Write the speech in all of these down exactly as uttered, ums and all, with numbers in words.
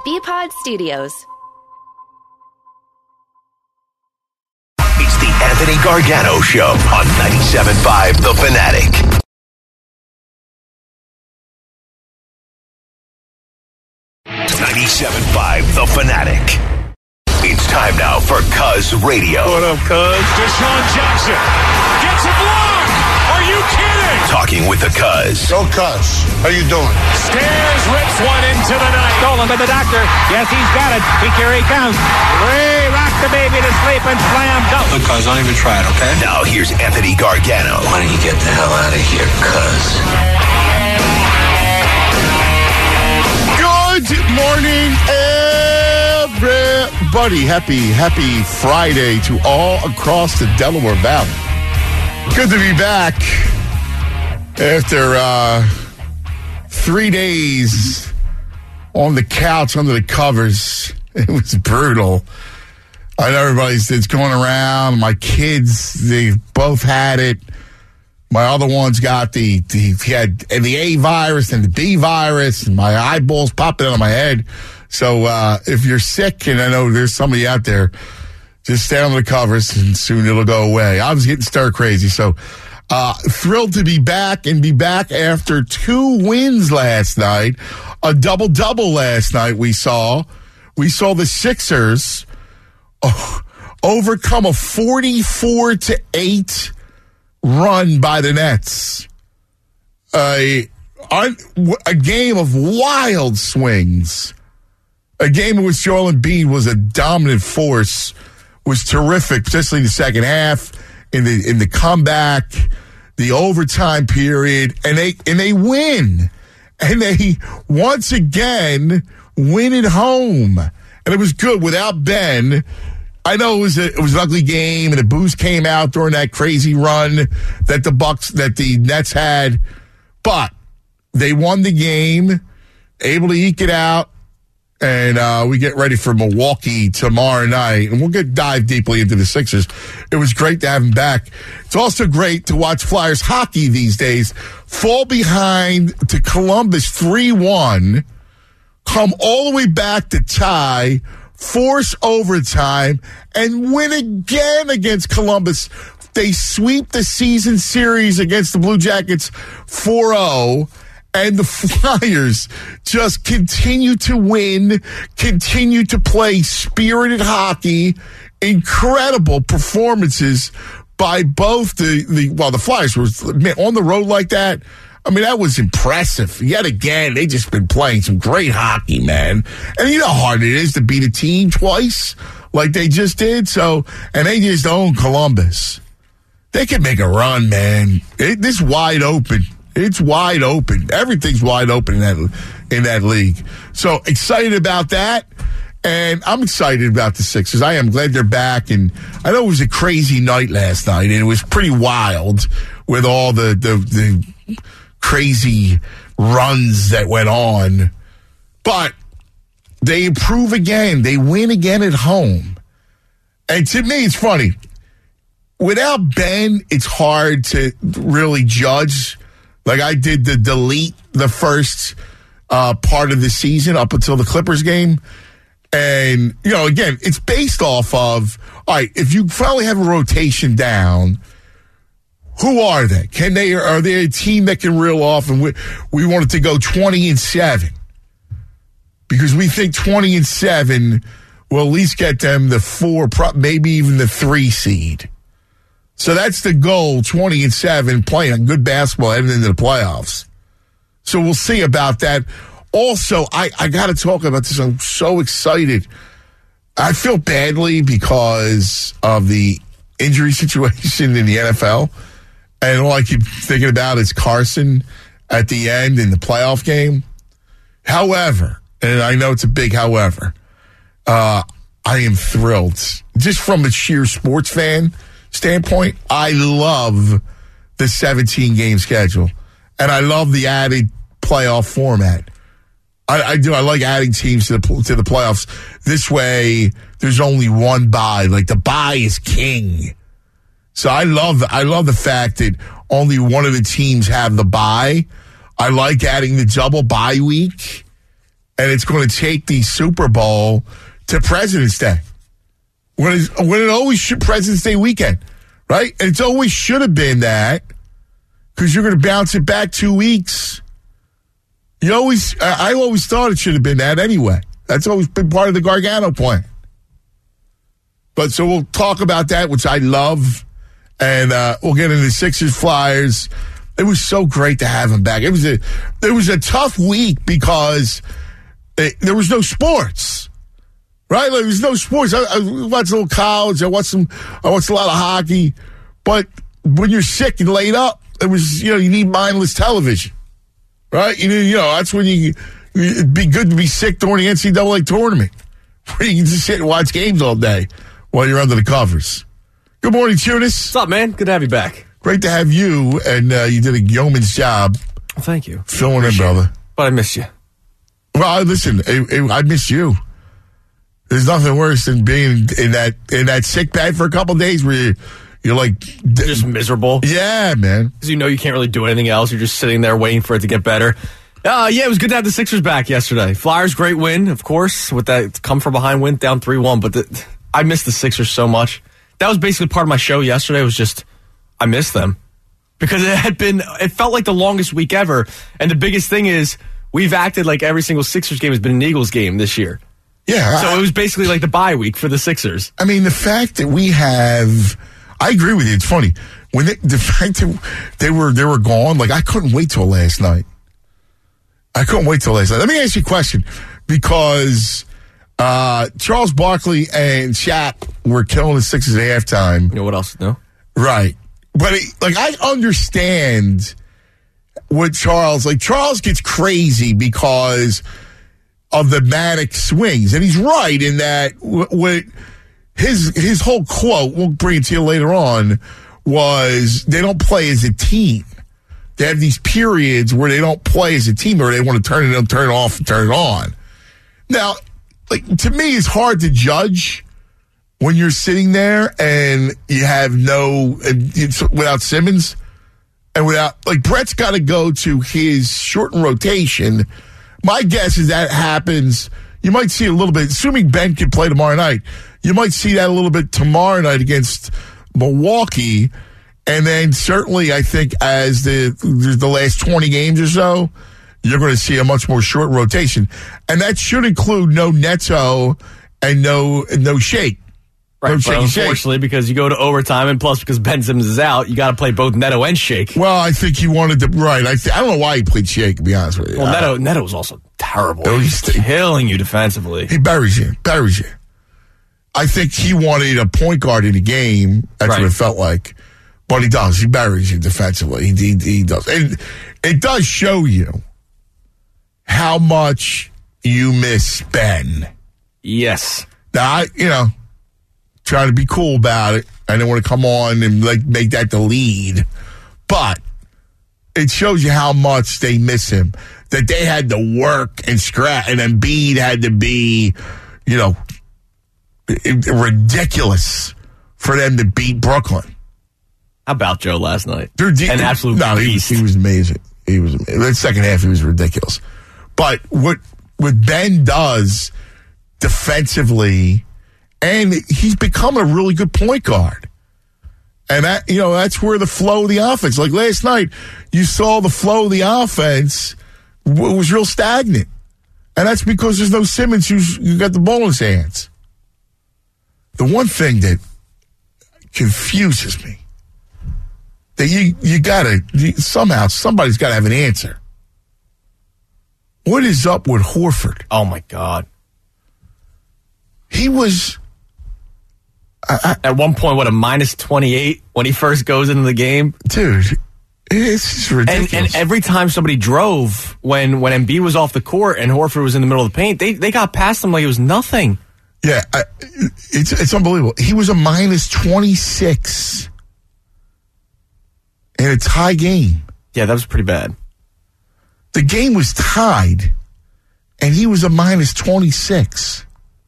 B-Pod Studios. It's the Anthony Gargano Show on ninety-seven point five The Fanatic. ninety-seven point five The Fanatic. It's time now for Cuz Radio. What up, Cuz? Deshaun Jackson gets a block. Are you kidding? Talking with the Cuz. Go Cuz. How you doing? Stairs rips one into the night. Stolen by the doctor. Yes, he's got it. Here he comes. Ray rocked the baby to sleep and slam dunk. Look, Cuz, don't even try it, okay? Now here's Anthony Gargano. Why don't you get the hell out of here, Cuz? Good morning, everybody. Happy, happy Friday to all across the Delaware Valley. Good to be back after uh, three days on the couch under the covers. It was brutal. I know everybody's it's going around. My kids, they both had it. My other one's got the, the he had the A virus and the B virus, and my eyeballs popping out of my head. So uh, if you're sick, and I know there's somebody out there, just stay under the covers, and soon it'll go away. I was getting stir crazy, so uh, thrilled to be back and be back after two wins last night, a double double last night. We saw we saw the Sixers oh, overcome a forty-four to eight. Run by the Nets. A, a game of wild swings. A game in which Joel Embiid was a dominant force, was terrific, especially in the second half, in the in the comeback, the overtime period, and they and they win. And they once again win at home. And it was good without Ben. I know it was a, it was an ugly game, and the booze came out during that crazy run that the Bucks that the Nets had, but they won the game, able to eke it out, and uh, we get ready for Milwaukee tomorrow night, and we'll get dive deeply into the Sixers. It was great to have them back. It's also great to watch Flyers hockey these days fall behind to Columbus three one, come all the way back to tie, force overtime, and win again against Columbus. They sweep the season series against the Blue Jackets four oh, and the Flyers just continue to win, continue to play spirited hockey, incredible performances by both the, the well, the Flyers were on the road like that. I mean, that was impressive. Yet again, they just been playing some great hockey, man. And you know how hard it is to beat a team twice like they just did. So, and they just own Columbus. They can make a run, man. It, this wide open. It's wide open. Everything's wide open in that in that league. So excited about that. And I'm excited about the Sixers. I am glad they're back. And I know it was a crazy night last night, and it was pretty wild with all the the, the crazy runs that went on. But they improve again. They win again at home. And to me, it's funny. Without Ben, it's hard to really judge. Like I did the delete the first uh, part of the season up until the Clippers game. And, you know, again, it's based off of, all right, if you finally have a rotation down, who are they? Can they, are they a team that can reel off? And we, we wanted to go twenty and seven because we think twenty and seven will at least get them the four, maybe even the three seed. So that's the goal, twenty and seven, playing good basketball heading into the playoffs. So we'll see about that. Also, I, I got to talk about this. I'm so excited. I feel badly because of the injury situation in the N F L. And all I keep thinking about is Carson at the end in the playoff game. However, and I know it's a big however, uh, I am thrilled. Just from a sheer sports fan standpoint, I love the seventeen-game schedule. And I love the added playoff format. I, I do. I like adding teams to the to the playoffs. This way, there's only one bye. Like the bye is king. So I love I love the fact that only one of the teams have the bye. I like adding the double bye week. and it's going to take the Super Bowl to President's Day. When it, when it always should, President's Day weekend, right? And it's always should have been that because you're going to bounce it back two weeks. You always, I, I always thought it should have been that anyway. That's always been part of the Gargano plan. But so we'll talk about that, which I love, and uh, we'll get into Sixers Flyers. It was so great to have him back. It was a it was a tough week because it, there was no sports, right? Like, there was no sports. I, I watched a little college. I watched some. I watched a lot of hockey. But when you're sick and laid up, it was you know you need mindless television, right? You know, you know that's when you it'd be good to be sick during the N C double A tournament, where you can just sit and watch games all day while you're under the covers. Good morning, Tunis. What's up, man? Good to have you back. Great to have you, and uh, you did a yeoman's job. Well, thank you. Filling in, brother. But I missed you. Well, listen, I, I, I miss you. There's nothing worse than being in that in that sick bag for a couple of days where you, you're like... You're just miserable. Yeah, man. Because you know you can't really do anything else. You're just sitting there waiting for it to get better. Uh, yeah, it was good to have the Sixers back yesterday. Flyers, great win, of course, with that come-from-behind win, down three one. But the, I missed the Sixers so much. That was basically part of my show yesterday. It was just... I miss them because it had been, it felt like the longest week ever. And the biggest thing is we've acted like every single Sixers game has been an Eagles game this year. Yeah. So I, it was basically like the bye week for the Sixers. I mean, the fact that we have, I agree with you. It's funny when they, the fact that they were, they were gone. Like I couldn't wait till last night. I couldn't wait till last night. Let me ask you a question because, uh, Charles Barkley and Shaq were killing the Sixers at halftime. You know what else? No. Right. But, it, like, I understand what Charles, like, Charles gets crazy because of the manic swings. And he's right in that what his his whole quote, we'll bring it to you later on, was they don't play as a team. They have these periods where they don't play as a team or they want to turn it on, turn it off, and turn it on. Now, like, to me, it's hard to judge when you're sitting there and you have no, it's without Simmons and without, like, Brett's got to go to his shortened rotation. My guess is that happens. You might see a little bit, assuming Ben can play tomorrow night, you might see that a little bit tomorrow night against Milwaukee. And then certainly, I think, as the, the last twenty games or so, you're going to see a much more short rotation. And that should include no Neto and no, no Shake. Right, No but shaky shake. unfortunately, because you go to overtime, and plus because Ben Simmons is out, you got to play both Neto and Shake. Well, I think he wanted to, right. I, th- I don't know why he played Shake, to be honest with you. Well, Uh, Neto, Neto was also terrible. Oh, He's he's- killing you defensively. He buries you, buries you. I think he wanted a point guard in the game. That's Right. what it felt like. But he does. He buries you defensively. He, he, he does. And it does show you how much you miss Ben. Yes. Now, I, you know, trying to be cool about it. I don't want to come on and like make that the lead. But it shows you how much they miss him. That they had to work and scratch, and Embiid had to be, you know, ridiculous for them to beat Brooklyn. How about Joe last night? They're de- An absolute no, he, beast. he was amazing. He was amazing. The second half, he was ridiculous. But what what Ben does defensively, and he's become a really good point guard. And that, you know, that's where the flow of the offense. Like last night, you saw the flow of the offense w- was real stagnant, and that's because there's no Simmons who's who got the ball in his hands. The one thing that confuses me that you you gotta you, somehow somebody's got to have an answer. What is up with Horford? Oh, my God. He was. At one point, what, a minus twenty-eight when he first goes into the game? Dude, it's just ridiculous. And, and every time somebody drove, when, when Embiid was off the court and Horford was in the middle of the paint, they, they got past him like it was nothing. Yeah, I, it's it's unbelievable. He was a minus twenty-six in a tie game. Yeah, that was pretty bad. The game was tied, and he was a minus twenty-six.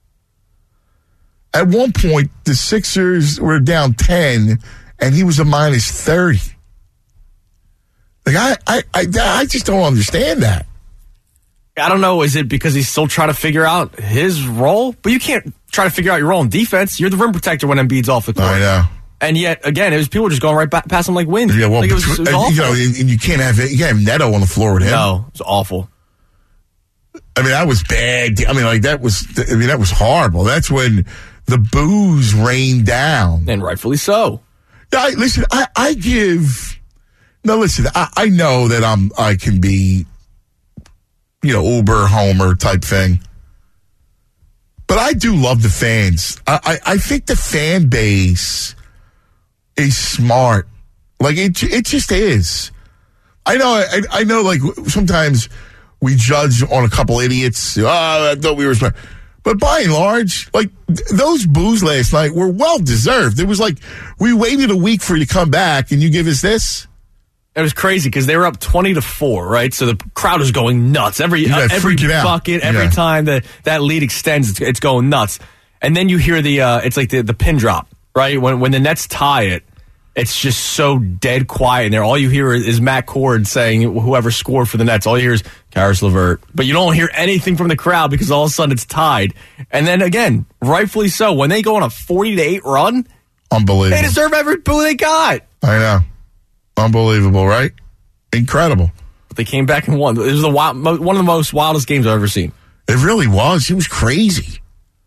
At one point, the Sixers were down ten, and he was a minus thirty. Like I, I, I, I just don't understand that. I don't know, is it because he's still trying to figure out his role? But you can't try to figure out your role in defense. You're the rim protector when Embiid's off the court. I know. And yet, again, it was people just going right back past him like wind. Yeah, well, like it was, it was and, awful. you know, and you can't have you can't have Neto on the floor with him. No, it was awful. I mean, that was bad. I mean, like that was. I mean, that was horrible. That's when the boos rained down, And rightfully so. Yeah, I, listen, I, I give. No, listen. I, I know that I'm. I can be, you know, Uber Homer type thing. But I do love the fans. I, I, I think the fan base is smart. Like it, it just is. I know. I, I know. Like sometimes we judge on a couple idiots. Oh, I thought we were smart. But by and large, like th- those boos last night were well deserved. It was like we waited a week for you to come back, and you give us this. It was crazy because they were up twenty to four, right? So the crowd was going nuts. Every Yeah, uh, every freaking out. bucket, every Yeah. time that that lead extends, it's, it's going nuts. And then you hear the uh, it's like the, the pin drop, right? When when the Nets tie it, it's just so dead quiet in there. All you hear is, is Matt Cord saying whoever scored for the Nets. All you hear is Karis LeVert. But you don't hear anything from the crowd because all of a sudden it's tied. And then again, rightfully so, when they go on a forty to eight run, Unbelievable. they deserve every boo they got. I know. Unbelievable, right? Incredible. But they came back and won. It was the wild, mo- one of the most wildest games I've ever seen. It really was. It was crazy.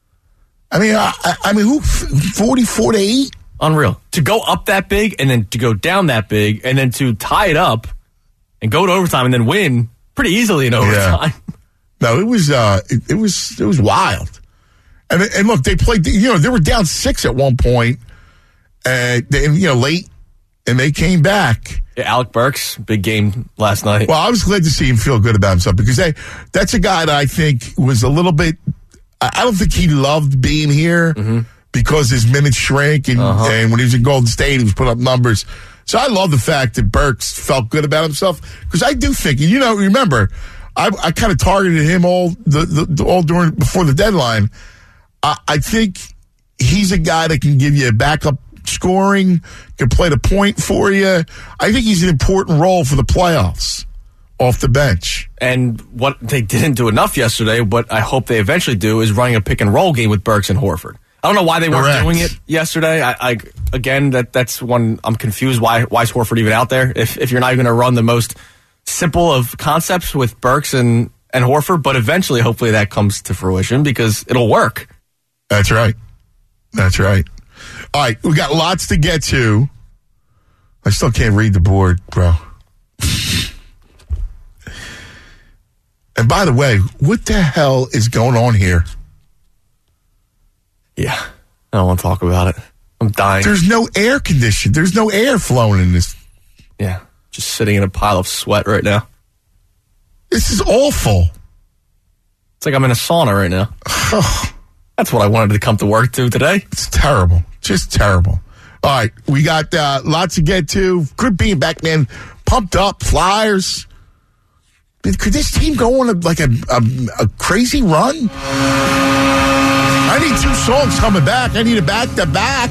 I mean, I, I, I mean, who forty-four to eight? Unreal. To go up that big and then to go down that big and then to tie it up and go to overtime and then win pretty easily in overtime. Yeah. No, it was uh, it, it was it was wild. And and look, they played. You know, they were down six at one point, and they, you know, late, and they came back. Yeah, Alec Burks, big game last night. Well, I was glad to see him feel good about himself because they, that's a guy that I think was a little bit. I I don't think he loved being here Mm-hmm. because his minutes shrank, and, Uh-huh. and when he was in Golden State, he was putting up numbers. So I love the fact that Burks felt good about himself because I do think, and you know, remember, I, I kind of targeted him all the, the all during before the deadline. I, I think he's a guy that can give you a backup scoring, can play the point for you. I think he's an important role for the playoffs off the bench. And what they didn't do enough yesterday, what I hope they eventually do, is running a pick and roll game with Burks and Horford. I don't know why they weren't Correct. doing it yesterday. I, I again, that that's one I'm confused. Why why is Horford even out there if if you're not even going to run the most simple of concepts with Burks and and Horford? But eventually, hopefully, that comes to fruition because it'll work. That's right. That's right. All right, we got lots to get to. I still can't read the board, bro. And by the way, what the hell is going on here? Yeah, I don't want to talk about it. I'm dying. There's no air condition. There's no air flowing in this. Yeah, just sitting in a pile of sweat right now. This is awful. It's like I'm in a sauna right now. That's what I wanted to come to work to today. It's terrible. Just terrible. All right, we got uh, lots to get to. Good being back, man. Pumped up, Flyers. Could this team go on a, like a, a, a crazy run? I need two songs coming back. I need a back-to-back.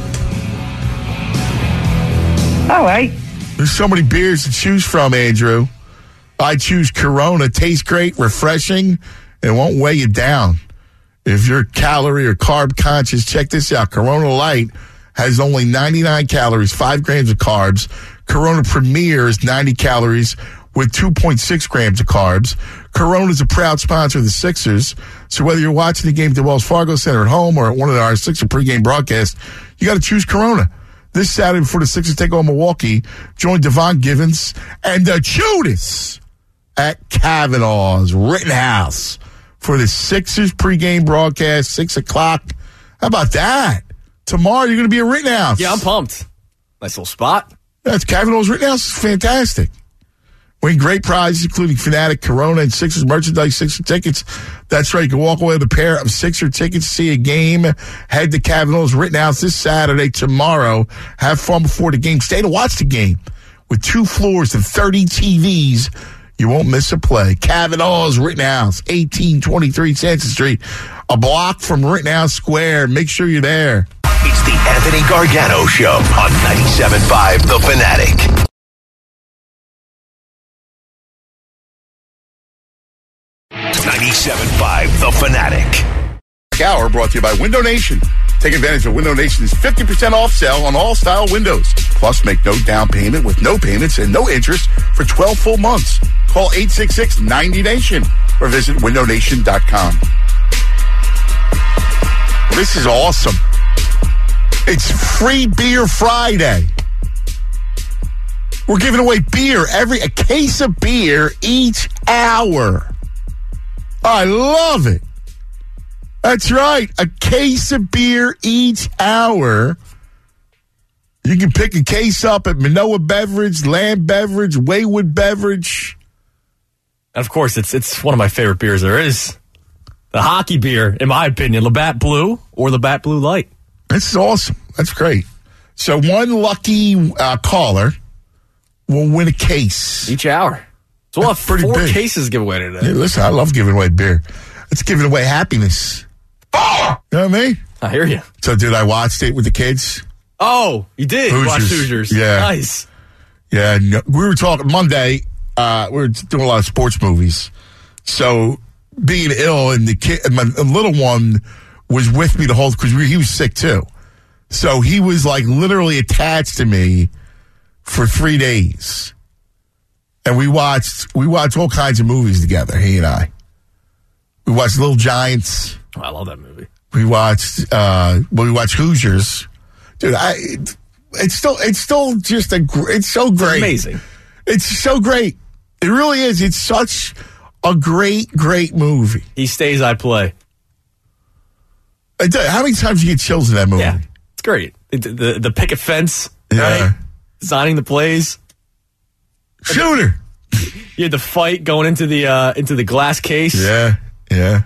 All right. There's so many beers to choose from, Andrew. I choose Corona. Tastes great, refreshing, and won't weigh you down. If you're calorie or carb conscious, check this out. Corona Light has only ninety-nine calories, five grams of carbs. Corona Premier is ninety calories with two point six grams of carbs. Corona is a proud sponsor of the Sixers. So whether you're watching the game at the Wells Fargo Center at home or at one of our Sixer pregame broadcasts, you got to choose Corona. This Saturday before the Sixers take on Milwaukee, join Devon Givens and the Judas at Kavanaugh's Rittenhouse for the Sixers pregame broadcast, six o'clock. How about that? Tomorrow you're going to be at Rittenhouse. Yeah, I'm pumped. Nice little spot. That's Kavanaugh's Rittenhouse. It's fantastic. Win great prizes, including Fanatic, Corona, and Sixers merchandise, Sixer tickets. That's right. You can walk away with a pair of Sixer tickets to see a game. Head to Kavanaugh's Rittenhouse this Saturday, tomorrow. Have fun before the game. Stay to watch the game. With two floors and thirty T Vs, you won't miss a play. Kavanaugh's Rittenhouse, eighteen twenty-three Sanson Street, a block from Rittenhouse Square. Make sure you're there. It's the Anthony Gargano Show on ninety-seven point five The Fanatic. ninety-seven point five The Fanatic. Hour brought to you by Window Nation. Take advantage of Window Nation's fifty percent off sale on all style windows. Plus, make no down payment with no payments and no interest for twelve full months. Call eight six six, ninety nation or visit window nation dot com. This is awesome. It's Free Beer Friday. We're giving away beer, every a case of beer each hour. I love it. That's right. A case of beer each hour. You can pick a case up at Manoa Beverage, Land Beverage, Waywood Beverage. And of course, it's it's one of my favorite beers there is. The hockey beer, in my opinion, Labatt Blue or Labatt Blue Light. This is awesome. That's great. So one lucky uh, caller will win a case. Each hour. So we'll have pretty four big. cases giveaway today. Hey, listen, I love giving away beer. It's giving away happiness. You know what I mean? I hear you. So did I watch it with the kids? Oh, you did Hoosiers. watch Hoosiers. Yeah. Nice. Yeah, no, we were talking Monday. Uh, we were doing a lot of sports movies. So being ill and the kid, and my little one was with me the whole because he was sick too. So he was like literally attached to me for three days, and we watched we watched all kinds of movies together. He and I. We watched Little Giants. Oh, I love that movie. We watched. Uh, well, we watched Hoosiers. Dude, I. It's still. It's still just a. gr- It's so great. Amazing. It's so great. It really is. It's such a great, great movie. He stays, I play. I tell you, how many times you get chills in that movie? Yeah, it's great. The the, the picket fence, Yeah. right? Designing the plays. Shooter. You had the fight going into the uh, into the glass case. Yeah, yeah,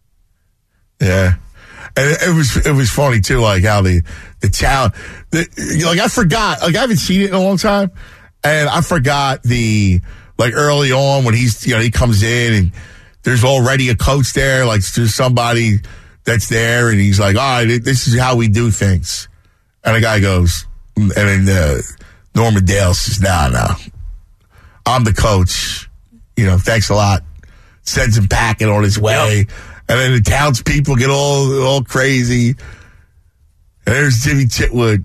yeah. And it, it was it was funny too, like how the the town, the, like I forgot, like I haven't seen it in a long time, and I forgot the like early on when he's you know he comes in and there's already a coach there, like there's somebody that's there, and he's like, all right, this is how we do things, and the guy goes, and then uh, Norman Dale says, no, no, I'm the coach, you know, thanks a lot, sends him packing on his way. Yep. And then the townspeople get all all crazy. And there's Jimmy Chitwood.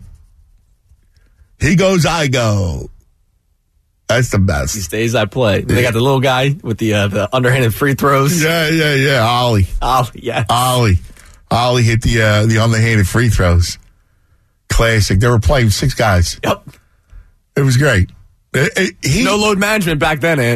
He goes, I go. That's the best. He stays, I play. Yeah. They got the little guy with the uh, the underhanded free throws. Yeah, yeah, yeah. Ollie. Ollie, yeah. Ollie. Ollie hit the uh, the underhanded free throws. Classic. They were playing six guys. Yep. It was great. It, it, he, no load management back then, Ant.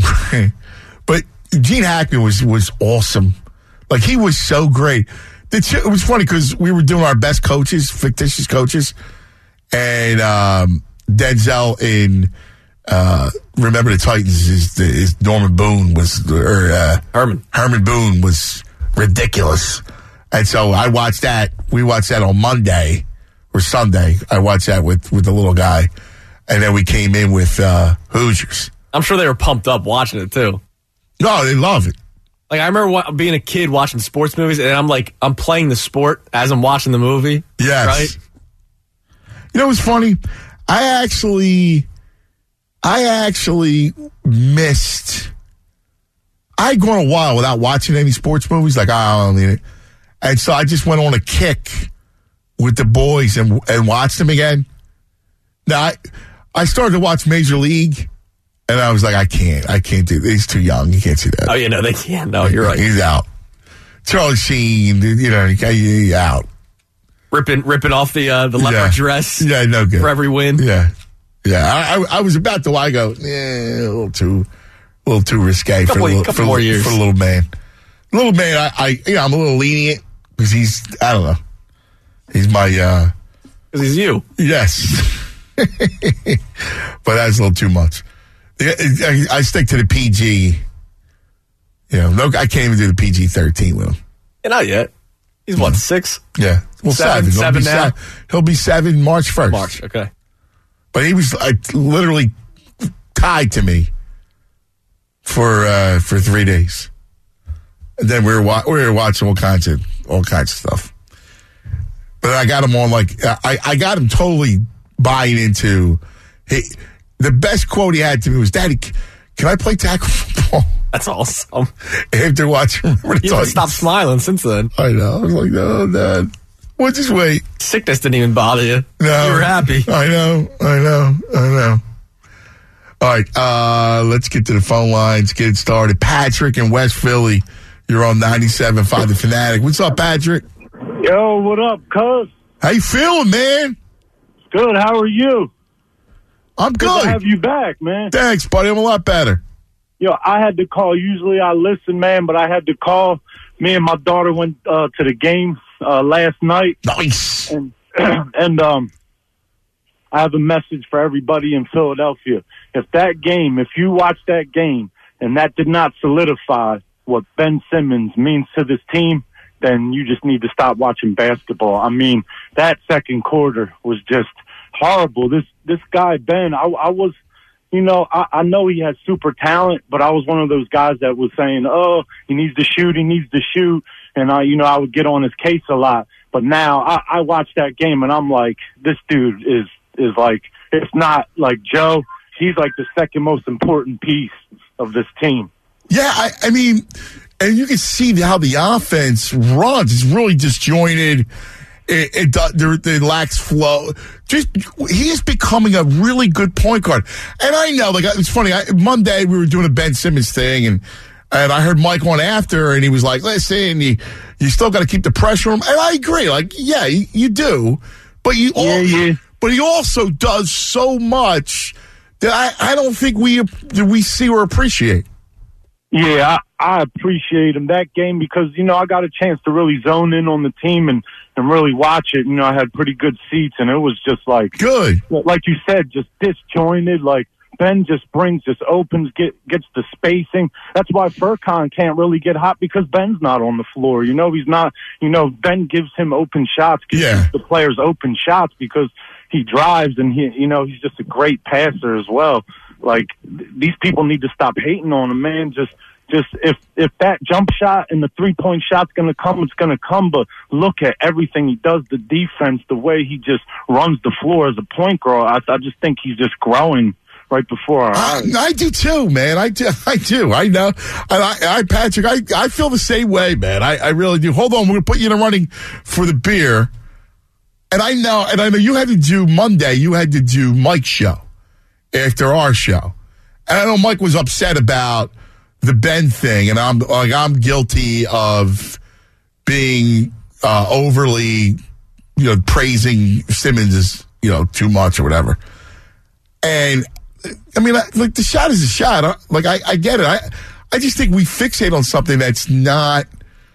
But Gene Hackman was was awesome. Like, he was so great. It was funny because we were doing our best coaches, fictitious coaches, and um, Denzel in uh, Remember the Titans is, is Norman Boone was, or uh, Herman. Herman Boone was ridiculous. And so I watched that. We watched that on Monday or Sunday. I watched that with, with the little guy. And then we came in with uh, Hoosiers. I'm sure they were pumped up watching it, too. No, they love it. Like, I remember wa- being a kid watching sports movies, and I'm like, I'm playing the sport as I'm watching the movie. Yes. Right? You know what's funny? I actually, I actually missed, I'd gone a while without watching any sports movies. Like, I don't need it. And so I just went on a kick with the boys and and watched them again. Now, I, I started to watch Major League. And I was like, I can't. I can't do this. He's too young. You can't see that. Oh, yeah, no, they can't. No, you're right. He's out. Charlie Sheen, you know, he's out. Ripping ripping off the uh, the leopard yeah. dress. Yeah, no good. For every win. Yeah. Yeah. I, I, I was about to, I go, yeah, a little too, a little too risque couple, for, a little, couple for, more a, years. for a little man. Little man, I, I, you know, I'm a little lenient because he's, I don't know. He's my, uh, because he's you. Yes. But that's a little too much. I, I stick to the P G. You know, no, I can't even do the P G thirteen with him. Yeah, not yet. He's what, six? Yeah. Well, seven. seven. Seven He'll now? Seven. He'll be seven March first. March, okay. But he was like, literally tied to me for uh, for three days. And then we were, wa- we were watching all kinds of all kinds of stuff. But I got him on, like, I, I got him totally buying into, he, the best quote he had to me was, Daddy, can I play tackle football? That's awesome. After watching, remember the You haven't stopped smiling since then. I know. I was like, oh, Dad. Well, just wait. Sickness didn't even bother you. No. You were happy. I know. I know. I know. All right. Uh, let's get to the phone lines. Get it started. Patrick in West Philly. You're on ninety-seven point five The Fanatic. What's up, Patrick? Yo, what up, cuz? How you feeling, man? Good. How are you? I'm Good good. to have you back, man. Thanks, buddy. I'm a lot better. Yo, I had to call. Usually I listen, man, but I had to call. Me and my daughter went uh, to the game uh, last night. Nice. And, and um, I have a message for everybody in Philadelphia. If that game, if you watch that game, and that did not solidify what Ben Simmons means to this team, then you just need to stop watching basketball. I mean, that second quarter was just horrible. This this guy, Ben, I, I was... You know, I, I know he has super talent, but I was one of those guys that was saying, oh, he needs to shoot, he needs to shoot. And, I, you know, I would get on his case a lot. But now I, I watch that game, and I'm like, this dude is, is like, if not like Joe, he's like the second most important piece of this team. Yeah, I, I mean, and you can see how the offense runs. It's really disjointed. It, it, it, it lacks flow. Just he is becoming a really good point guard. And I know, like it's funny. I, Monday we were doing a Ben Simmons thing, and and I heard Mike on after, and he was like, "Listen, you you still got to keep the pressure on him." And I agree. Like, yeah, you, you do, but you, yeah, all, yeah. but he also does so much that I, I don't think we that we see or appreciate. Yeah, I, I appreciate him that game because, you know, I got a chance to really zone in on the team and, and really watch it. You know, I had pretty good seats, and it was just like, good. Like you said, just disjointed. Like Ben just brings, just opens, get, gets the spacing. That's why Furkan can't really get hot because Ben's not on the floor. You know, he's not, you know, Ben gives him open shots, gives yeah. the players open shots because he drives and he, you know, he's just a great passer as well. Like, th- these people need to stop hating on him, man. Just, just if if that jump shot and the three-point shot's going to come, it's going to come. But look at everything he does, the defense, the way he just runs the floor as a point guard. I, I just think he's just growing right before our eyes. I, I do too, man. I do. I do. I know. And I, I Patrick, I, I feel the same way, man. I, I really do. Hold on. We're going to put you in a running for the beer. And I know, and I know you had to do Monday, you had to do Mike's show after our show. And I know Mike was upset about the Ben thing, and I'm like, I'm guilty of being uh, overly, you know, praising Simmons as, you know, too much or whatever. And I mean, like, the shot is a shot. Like, I, I get it. I, I just think we fixate on something that's not,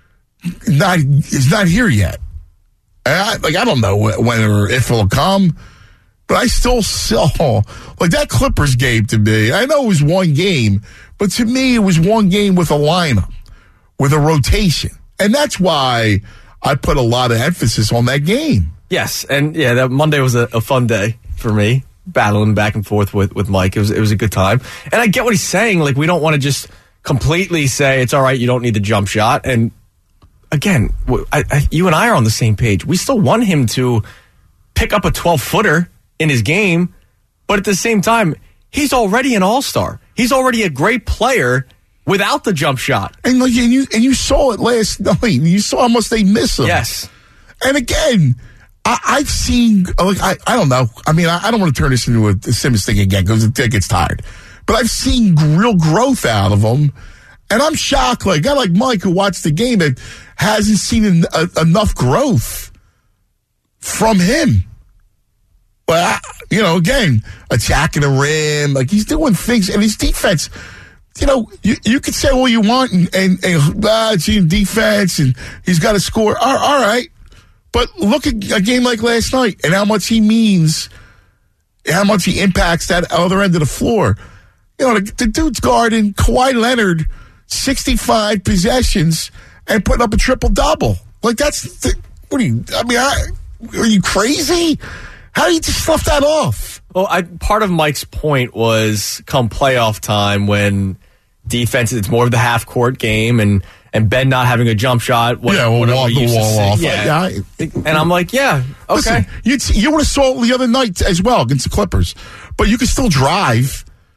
not, is not here yet. And I, like, I don't know when or if it'll come. But I still saw, like, that Clippers game to me, I know it was one game, but to me it was one game with a lineup, with a rotation. And that's why I put a lot of emphasis on that game. Yes, and yeah, that Monday was a, a fun day for me, battling back and forth with, with Mike. It was it was a good time. And I get what he's saying. Like, we don't want to just completely say, it's all right, you don't need the jump shot. And again, I, I, you and I are on the same page. We still want him to pick up a twelve-footer in his game, but at the same time, he's already an all-star. He's already a great player without the jump shot. And like, and you and you saw it last night. You saw how much they miss him. Yes. And again, I, I've seen, like, I, I don't know. I mean, I, I don't want to turn this into a, a Simmons thing again because it gets tired. But I've seen real growth out of him. And I'm shocked. Like, a guy like Mike who watched the game that hasn't seen en- a, enough growth from him. But, you know, again, attacking the rim, like, he's doing things, and his defense, you know, you, you could say what you want, and, and, and ah, it's in defense, and he's got to score. All, all right. But look at a game like last night, and how much he means, how much he impacts that other end of the floor. You know, the, the dude's guarding Kawhi Leonard, sixty-five possessions, and putting up a triple-double. Like, that's, the, what are you, I mean, I, are you crazy? How do you just slough that off? Well, I, part of Mike's point was come playoff time when defense, it's more of the half-court game, and, and Ben not having a jump shot. What, yeah, we'll walk the wall off. Yeah. yeah I, and I'm like, yeah, okay. Listen, you you would have saw it the other night as well against the Clippers, but you can still drive.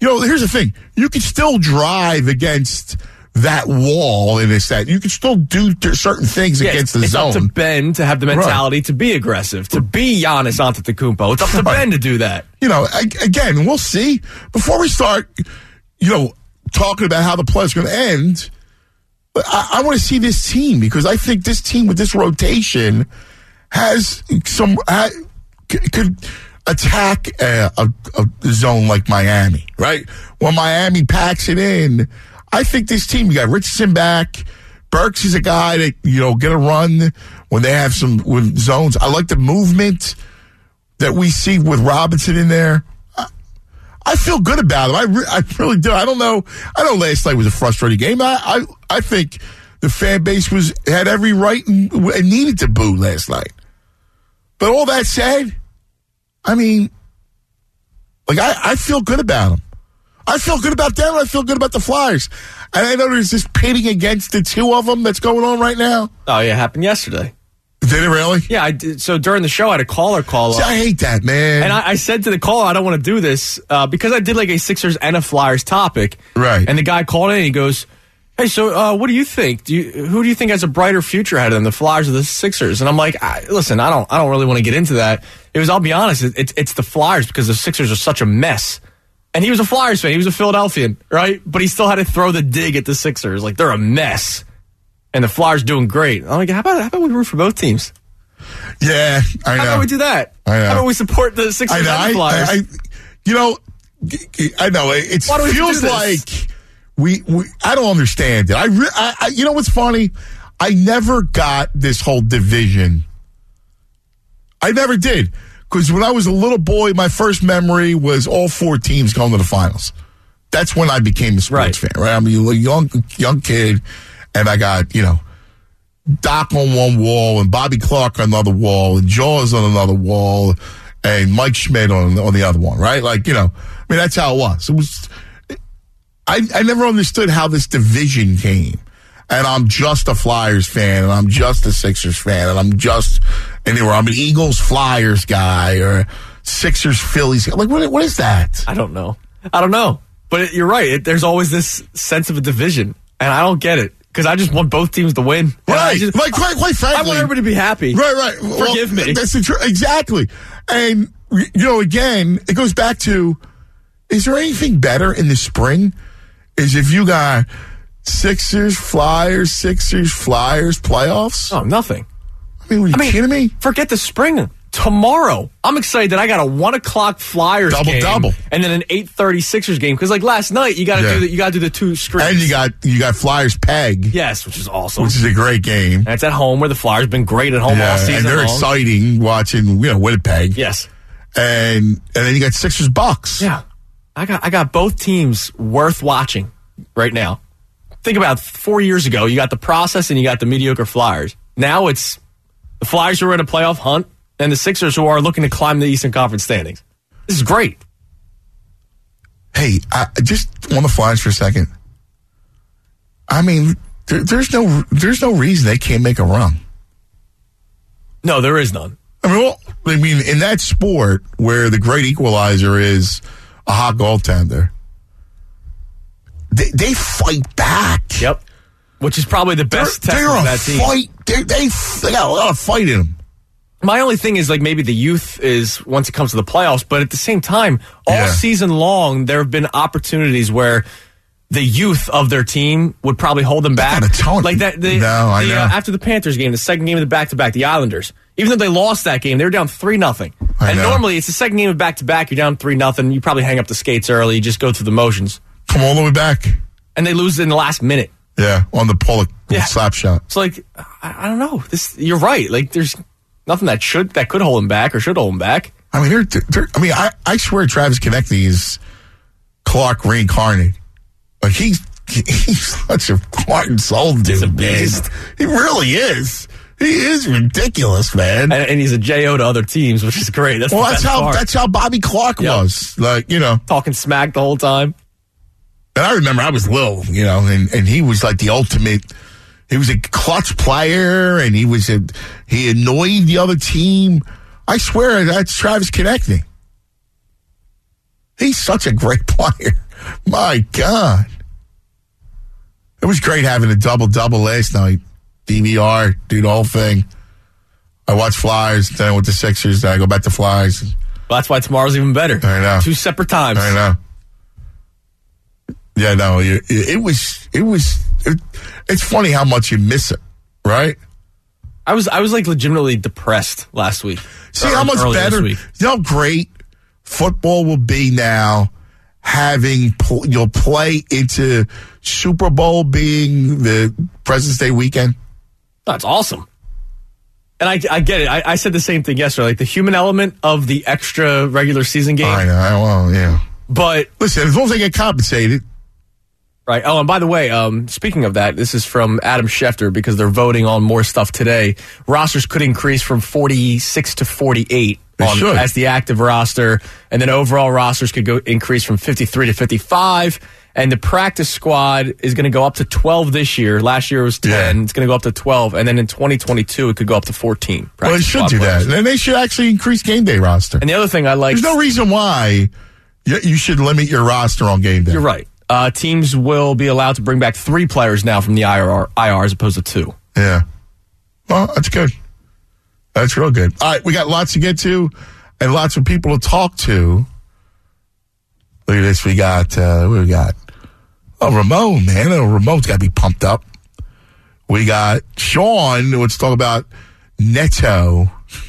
you know, here's the thing. You can still drive against that wall in a set. You can still do t- certain things yeah, against it's, the it's zone. It's up to Ben to have the mentality right. to be aggressive, to be Giannis Antetokounmpo. It's up to right. Ben to do that. You know, again, we'll see. Before we start, you know, talking about how the play is going to end, I, I want to see this team because I think this team with this rotation has some uh, c- could attack a, a, a zone like Miami, right? When Miami packs it in, I think this team, you got Richardson back. Burks is a guy that, you know, get a run when they have some with zones. I like the movement that we see with Robinson in there. I, I feel good about him. I, re- I really do. I don't know. I know last night was a frustrating game. I I, I think the fan base was had every right and, and needed to boo last night. But all that said, I mean, like, I, I feel good about him. I feel good about them, and I feel good about the Flyers. And I know there's this pitting against the two of them that's going on right now. Oh, yeah, it happened yesterday. Did it really? Yeah, I did. So during the show, I had a caller call See, up. I hate that, man. And I, I said to the caller, I don't want to do this uh, because I did like a Sixers and a Flyers topic. Right. And the guy called in and he goes, hey, so uh, what do you think? Do you, who do you think has a brighter future ahead of them, the Flyers or the Sixers? And I'm like, I, listen, I don't I don't really want to get into that. It was, I'll be honest, it, it's, it's the Flyers because the Sixers are such a mess. And he was a Flyers fan. He was a Philadelphian, right? But he still had to throw the dig at the Sixers. Like, they're a mess. And the Flyers doing great. I'm like, how about, how about we root for both teams? Yeah, I know. How about we do that? I know. How about we support the Sixers I know. and the Flyers? I, I, you know, I know. It feels like we, we, I don't understand it. I, re, I, I, you know what's funny? I never got this whole division. I never did. Because when I was a little boy, my first memory was all four teams going to the finals. That's when I became a sports right. fan, right? I'm a young, young kid, and I got, you know, Doc on one wall and Bobby Clark on another wall and Jaws on another wall and Mike Schmidt on, on the other one, right? Like, you know, I mean, that's how it was. It was. I, I never understood how this division came. And I'm just a Flyers fan, and I'm just a Sixers fan, and I'm just anywhere. I'm an Eagles Flyers guy or Sixers Phillies. Like, what? What is that? I don't know. I don't know. But it, you're right. It, there's always this sense of a division, and I don't get it because I just want both teams to win. Right. Just, like, quite, quite frankly, I want everybody to be happy. Right, right. Forgive well, me. That's the truth. Exactly. And you know, again, it goes back to: is there anything better in the spring? Is if you got Sixers, Flyers, Sixers, Flyers, playoffs? Oh, nothing. I mean, are you I mean, kidding me? Forget the spring. Tomorrow, I'm excited that I got a one o'clock Flyers double game, double, and then an eight thirty Sixers game. Because like last night, you got to yeah. do the, you got to do the two screens, and you got you got Flyers Peg, yes, which is awesome, which is a great game. And it's at home where the Flyers have been great at home yeah, all season and they're long. exciting watching you know Winnipeg. Yes, and and then you got Sixers Bucks. Yeah, I got I got both teams worth watching right now. Think about four years ago, you got the process and you got the mediocre Flyers. Now it's the Flyers who are in a playoff hunt and the Sixers who are looking to climb the Eastern Conference standings. This is great. Hey, I, just on the Flyers for a second. I mean, there, there's no there's no reason they can't make a run. No, there is none. I mean, well, I mean, in that sport where the great equalizer is a hot goaltender, They, they fight back. Yep. Which is probably the best they're, test they're of a that team. Fight. They, they, they got a lot of fight in them. My only thing is like maybe the youth is once it comes to the playoffs, but at the same time, all Yeah. season long there have been opportunities where the youth of their team would probably hold them back. Not a ton. Like that. The, No, I the, know. Uh, after the Panthers game, the second game of the back-to-back, the Islanders. Even though they lost that game, they were down three nothing. I And know. normally it's the second game of back-to-back. You're down three nothing. You probably hang up the skates early. You just go through the motions. Come all the way back. And they lose in the last minute. Yeah, on the Pollock Yeah. slap shot. It's like I, I don't know. This you're right. Like there's nothing that should that could hold him back or should hold him back. I mean, they're, they're, I mean, I, I swear Travis Konecny is Clark reincarnated. Like he's he's such a heart and soul dude, a man. beast. He really is. He is ridiculous, man. And, and he's a J O to other teams, which is great. That's well, the that's best how part. that's how Bobby Clark Yep. was. Like you know. Talking smack the whole time. And I remember I was little, you know, and, and he was like the ultimate. He was a clutch player, and he was a he annoyed the other team. I swear that's Travis Konecny. He's such a great player. My God. It was great having a double-double last night. D V R, do the whole thing. I watched Flyers, then I went to Sixers, then I go back to Flyers. Well, that's why tomorrow's even better. I know. Two separate times. I know. Yeah, no, it, it was, it was, it, it's funny how much you miss it, right? I was, I was like legitimately depressed last week. See how much better, you know how great football will be now, having, pl- you'll play into Super Bowl being the President's Day weekend. That's awesome. And I, I get it. I, I said the same thing yesterday. Like the human element of the extra regular season game. I know. Well, yeah. But listen, as long as they get compensated. Right. Oh, and by the way, um, speaking of that, this is from Adam Schefter because they're voting on more stuff today. Rosters could increase from forty-six to forty-eight on, as the active roster, and then overall rosters could go increase from fifty-three to fifty-five. And the practice squad is going to go up to twelve this year. Last year it was ten. Yeah. It's going to go up to twelve. And then in twenty twenty-two, it could go up to fourteen. Well, they should do players. that. And they should actually increase game day roster. And the other thing I like... There's no reason why you should limit your roster on game day. You're right. Uh, teams will be allowed to bring back three players now from the I R, I R as opposed to two. Yeah. Well, that's good. That's real good. All right, we got lots to get to and lots of people to talk to. Look at this. We got, uh, what we got? Oh, Ramon, man. Oh, Ramon's got to be pumped up. We got Sean. Let's talk about Neto.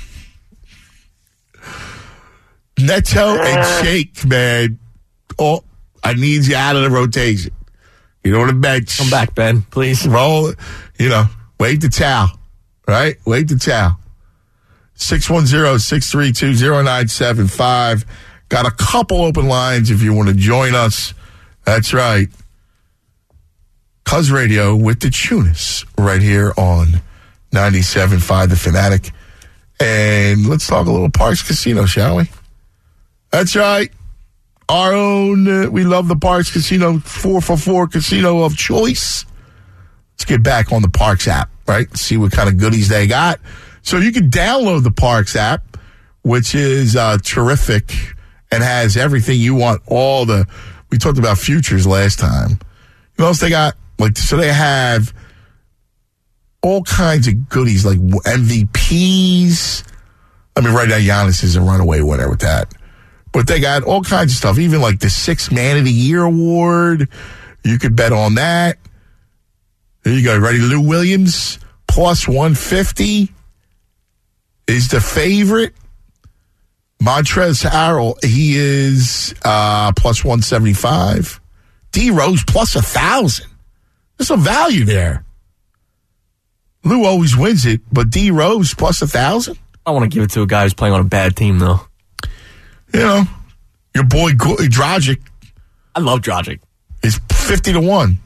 Neto and Shake, man. Oh, I need you out of the rotation. You know what the bench. Come back, Ben, please. Roll, you know, wave the towel, right? Wave the towel. six one zero, six three two, zero nine seven five. Got a couple open lines if you want to join us. That's right. Cuz Radio with the Tunis right here on ninety-seven point five The Fanatic. And let's talk a little Parks Casino, shall we? That's right. Our own, uh, we love the Parks Casino, four for four casino of choice. Let's get back on the Parks app, right? See what kind of goodies they got. So you can download the Parks app, which is uh, terrific and has everything you want. All the, we talked about futures last time. You know what else they got? Like, so they have all kinds of goodies like M V Ps. I mean, right now Giannis is a runaway winner with that. But they got all kinds of stuff, even like the Sixth Man of the Year award. You could bet on that. There you go. Ready? Lou Williams, plus one fifty is the favorite. Montrezl Harrell, he is uh, plus one seventy-five. D Rose, plus one thousand. There's some value there. Lou always wins it, but D Rose, plus one thousand. I want to give it to a guy who's playing on a bad team, though. You know, your boy Dragic. I love Dragic. Is fifty to one.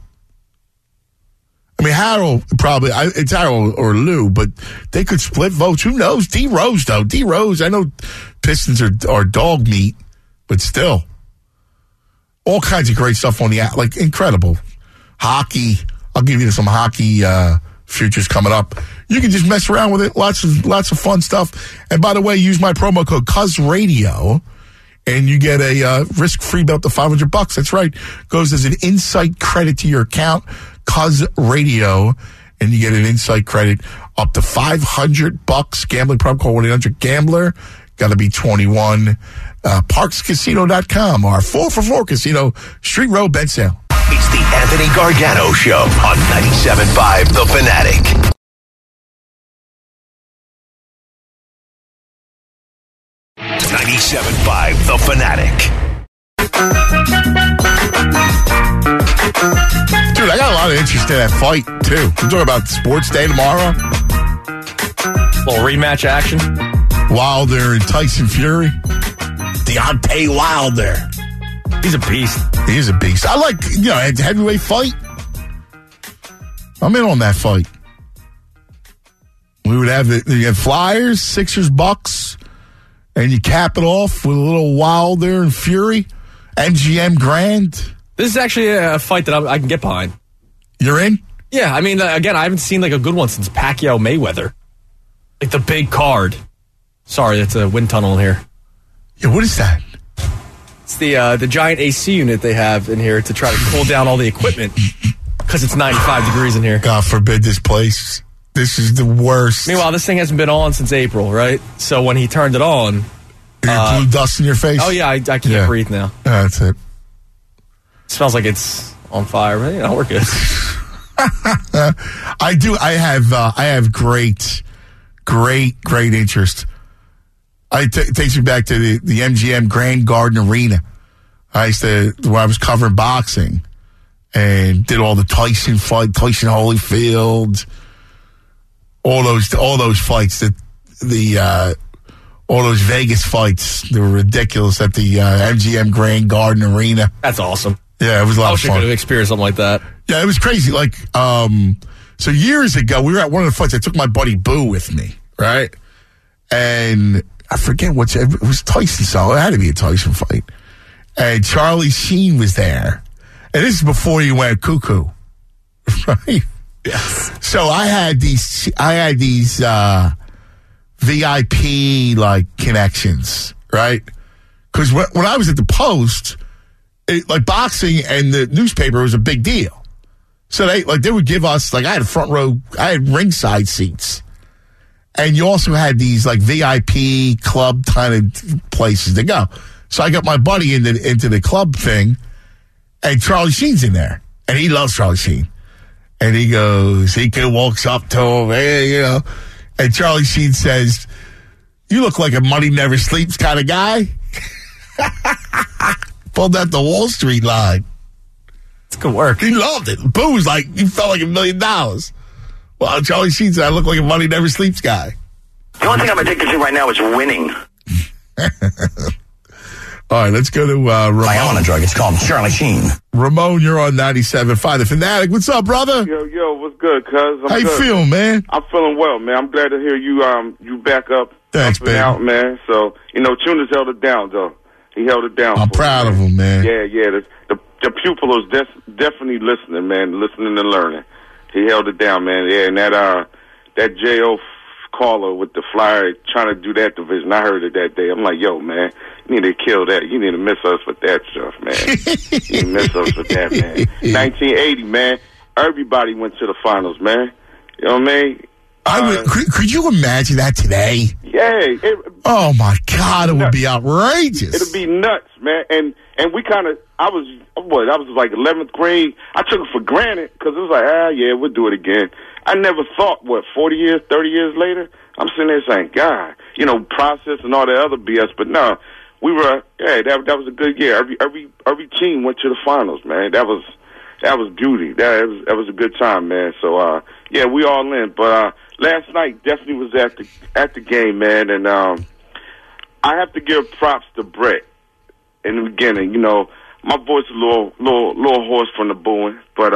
I mean, Harrell probably, it's Harrell or Lou, but they could split votes. Who knows? D Rose, though. D Rose, I know Pistons are, are dog meat, but still. All kinds of great stuff on the app. Like, incredible. Hockey. I'll give you some hockey uh, futures coming up. You can just mess around with it. Lots of lots of fun stuff. And by the way, use my promo code CuzRadio, and you get a uh, risk-free bet up to five hundred bucks. That's right. Goes as an insight credit to your account, CuzRadio, and you get an insight credit up to five hundred bucks. Gambling problem, call one eight hundred gambler. Got to be twenty-one. Uh, parks casino dot com, our four for four casino, Street Road, Bensale. It's the Anthony Gargano Show on ninety-seven point five The Fanatic. ninety-seven point five The Fanatic. Dude, I got a lot of interest in that fight, too. We're talking about Sports Day tomorrow. Little rematch action. Wilder and Tyson Fury. Deontay Wilder. He's a beast. He is a beast. I like, you know, a heavyweight fight. I'm in on that fight. We would have the you have Flyers, Sixers, Bucks, and you cap it off with a little Wilder and Fury. M G M Grand. This is actually a fight that I, I can get behind. You're in? Yeah, I mean, uh, again, I haven't seen like a good one since Pacquiao Mayweather. Like the big card. Sorry, that's a wind tunnel in here. Yeah, what is that? It's the uh, the giant A C unit they have in here to try to cool down all the equipment because it's ninety-five degrees in here. God forbid this place. This is the worst. Meanwhile, this thing hasn't been on since April, right? So when he turned it on, you uh, blew dust in your face. Oh yeah, I, I can't Yeah. breathe now. Yeah, that's it. It smells like it's on fire. But, you know, we're good. I do. I have. Uh, I have great, great, great interest. I t- it takes me back to the, the M G M Grand Garden Arena. I used to when I was covering boxing and did all the Tyson fight, Tyson Holyfield, all those all those fights that the uh, all those Vegas fights. They were ridiculous at the uh, M G M Grand Garden Arena. That's awesome. Yeah, it was a lot I of wish I fun. could have experienced something like that. Yeah, it was crazy. Like, um, so years ago, we were at one of the fights. I took my buddy Boo with me, right? And I forget what it was. Tyson, so it had to be a Tyson fight. And Charlie Sheen was there, and this is before he went cuckoo, right? Yes. So I had these, I had these uh, V I P like connections, right? Because when, when I was at the Post. It, like boxing and the newspaper was a big deal. So they like they would give us like I had front row, I had ringside seats. And you also had these like V I P club kind of places to go. So I got my buddy into into the club thing, and Charlie Sheen's in there. And he loves Charlie Sheen. And he goes, he walks up to him, hey, you know, and Charlie Sheen says, "You look like a money never sleeps kind of guy." Pulled out the Wall Street line. It's good work. He loved it. Boo was like, he felt like a million dollars. Well, Charlie Sheen said, I look like a money never sleeps guy. The only thing I'm addicted to right now is winning. All right, let's go to uh, Ramon. I am on a drug. It's called Charlie Sheen. Ramon, you're on ninety-seven point five. The Fanatic. What's up, brother? Yo, yo, what's good, cuz? I'm How you good. feeling, man? I'm feeling well, man. I'm glad to hear you um you back up. Thanks, up and baby. out, man. So, you know, Tunas held it down, though. He held it down. I'm for proud me, of him, man. Yeah, yeah. The, the, the pupil is des- definitely listening, man. Listening and learning. He held it down, man. Yeah, and that uh that J O caller with the flyer trying to do that division, I heard it that day. I'm like, yo, man, you need to kill that. You need to miss us with that stuff, man. You need to miss us with that, man. nineteen eighty, man. Everybody went to the finals, man. You know what I mean? I would, Uh, could, could you imagine that today? Yeah. It, Oh, my God, it would be outrageous. It'll be nuts, man. And and we kind of, I was, what, I was like eleventh grade. I took it for granted because it was like, ah, yeah, we'll do it again. I never thought, what, forty years, thirty years later? I'm sitting there saying, God, you know, process and all that other B S. But no, we were, yeah, that that was a good year. Every every every team went to the finals, man. That was that was beauty. That was that was a good time, man. So uh, yeah, we all in. But uh, last night definitely was at the at the game, man, and um, I have to give props to Brett in the beginning. You know, my voice is a little little little hoarse from the booing, but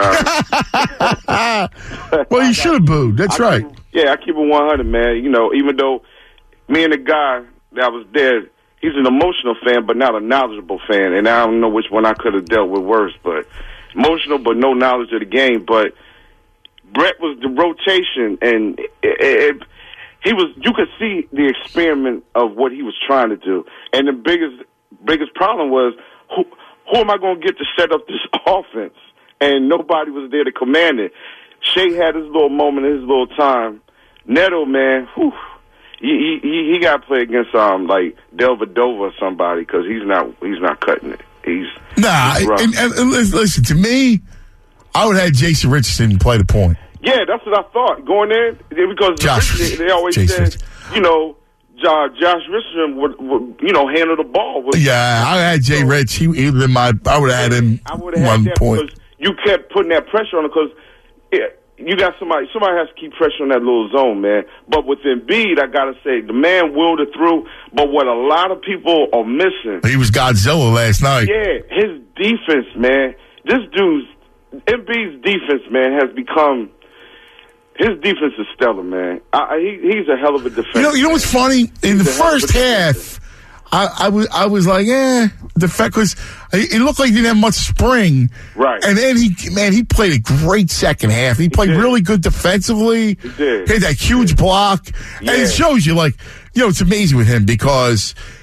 uh, well, you should have booed. That's I right. Keep, yeah, I keep it one hundred, man. You know, even though me and the guy that was there, he's an emotional fan, but not a knowledgeable fan, and I don't know which one I could have dealt with worse, but emotional, but no knowledge of the game. But Brett was the rotation, and it, it, he was. You could see the experiment of what he was trying to do, and the biggest biggest problem was who who am I going to get to set up this offense? And nobody was there to command it. Shea had his little moment, his little time. Neto, man, whew, he he he got to play against um like Delvedova or somebody because he's not he's not cutting it. He's Nah, he's rough. and, and, and listen, to me, I would have had Jason Richardson play the point. Yeah, that's what I thought going in because Josh, they, they always Jason. said, you know, Jo- Josh Richardson would, would you know handle the ball. With, Yeah, I had Jay Rich. He, he was my. I would have had him I would have one had that point. because you kept putting that pressure on him because it, you got somebody. Somebody has to keep pressure on that little zone, man. But with Embiid, I gotta say the man willed it through. But what a lot of people are missing, He was Godzilla last night. yeah, his defense, man. This dude's Embiid's defense, man, has become. His defense is stellar, man. I, he, he's a hell of a defender. You know, you know what's funny? In the He's a hell of a first half, I, I was I was like, eh, the fact because it looked like he didn't have much spring, Right. And then he, man, he played a great second half. He played did. really good defensively. He did. He had that huge block, and Yeah. it shows you, like, you know, it's amazing with him because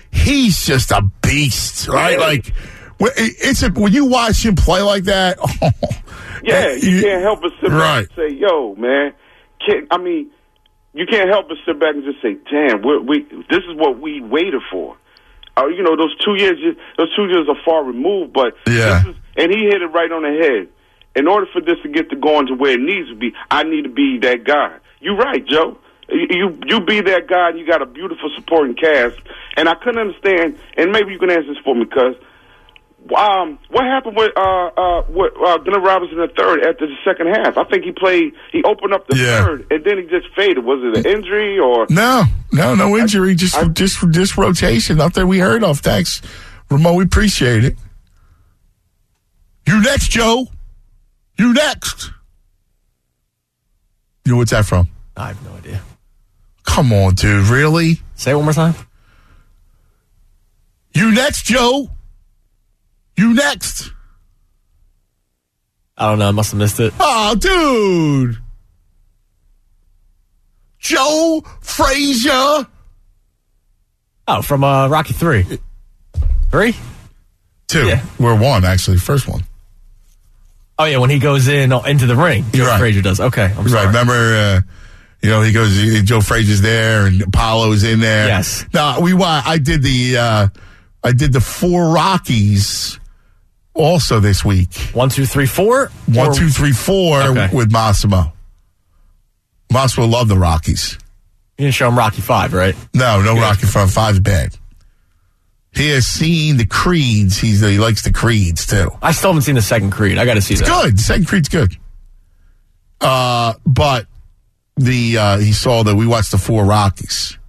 he's just a beast, right? Yeah. Like, when- it's a, when you watch him play like that, oh, Yeah, you can't help but sit back Right. and say, yo, man, can't, I mean, you can't help but sit back and just say, damn, we're, we this is what we waited for. Uh, you know, those two years, those two years are far removed, but Yeah. this is, and he hit it right on the head. In order for this to get to going to where it needs to be, I need to be that guy. You're right, Joe. You, you you be that guy, and you got a beautiful supporting cast. And I couldn't understand, and maybe you can answer this for me, because um, what happened with uh uh with uh, Glenn Robinson the third after the second half? I think he played. He opened up the Yeah. third, and then he just faded. Was it an injury or? No, no, no injury. Just, I- just, just rotation. Nothing we heard of. Thanks, Ramon. We appreciate it. You next, Joe. You next. You know what's that from? I have no idea. Come on, dude. Really? Say it one more time. You next, Joe. You next. I don't know. I must have missed it. Oh, dude. Joe Frazier. Oh, from uh, Rocky three. Three? Two. Yeah. We're one, actually. First one. Oh, yeah, when he goes in uh, into the ring. Joe Right. Frazier does. Okay, I'm Right. sorry. Remember, uh, you know, he goes, Joe Frazier's there and Apollo's in there. Yes. No, we, wa- I did the, uh, I did the four Rockies also this week. One, two, three, four? One, Or- two, three, four Okay. with Massimo. Massimo loved the Rockies. You didn't show him Rocky five, right? No, no Rocky Five. Five's bad. He has seen the Creeds. He's he likes the Creeds too. I still haven't seen the second Creed. I got to see It's that. good. The second Creed's good. Uh, but the uh, he saw that we watched the four Rockies.